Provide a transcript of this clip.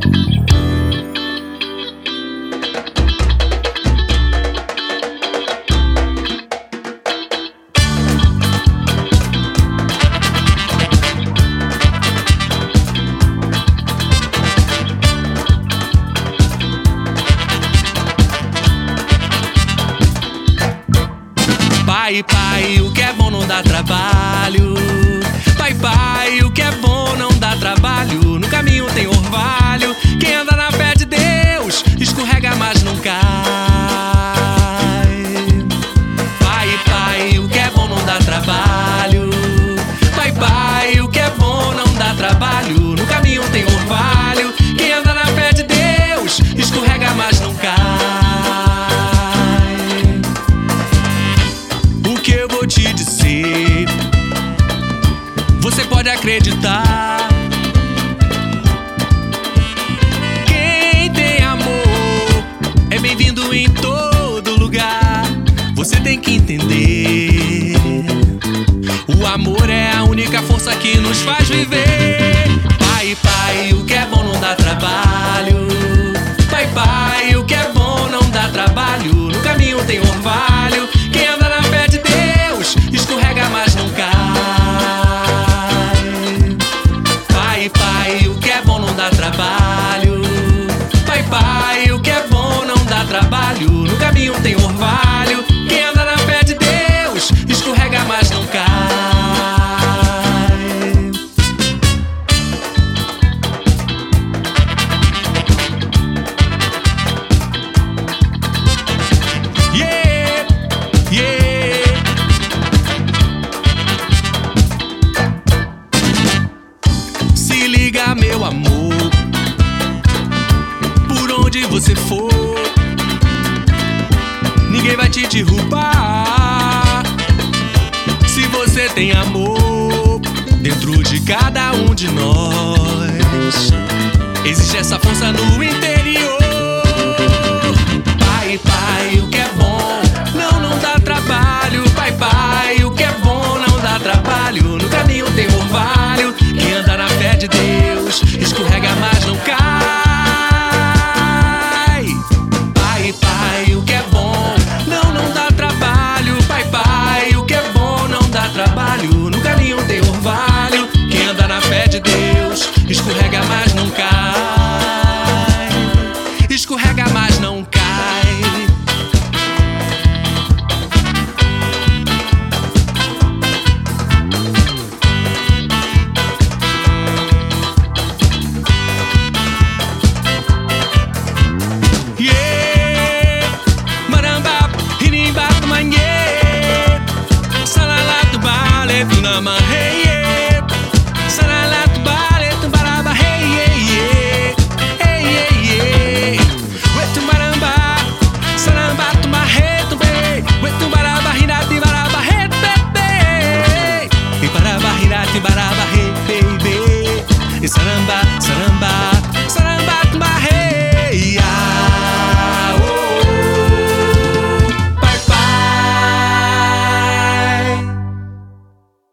Pai, pai, o que é bom não dá trabalho. Pai, pai, o que é bom não dá trabalho. No caminho tem orvalho. Quem anda na fé de Deus escorrega, mas não cai. Pai, pai, o que é bom não dá trabalho. Pai, pai, o que é bom não dá trabalho. No caminho tem orvalho. Quem anda na fé de Deus escorrega, mas não cai. Te dizer, você pode acreditar. Quem tem amor é bem-vindo em todo lugar. Você tem que entender, o amor é a única força que nos faz viver. Pai, pai, o que é bom não dá trabalho. Pai, pai, o que é bom não dá trabalho. No caminho tem orvalho. Quem anda na fé de Deus escorrega, mas não cai. Pai, pai, o que é bom não dá trabalho. Pai, pai, o que é bom não dá trabalho. No caminho tem orvalho. Quem anda na fé de Deus escorrega, mas não cai. Yeah, yeah. Se liga, meu amor, por onde você for, ninguém vai te derrubar. Se você tem amor dentro de cada um de nós, existe essa força no interior. Pai, pai, o que é bom não dá trabalho. Pai, pai, o que é bom não dá trabalho. No caminho tem orvalho. Quem anda na fé de Deus escorrega, mas não cai. Pai, pai, o que é bom não dá trabalho. Pai, pai, o que é bom não dá trabalho. No caminho tem orvalho. Quem anda na fé de Deus escorrega, mas não cai. Escorrega, mas não cai. Saramba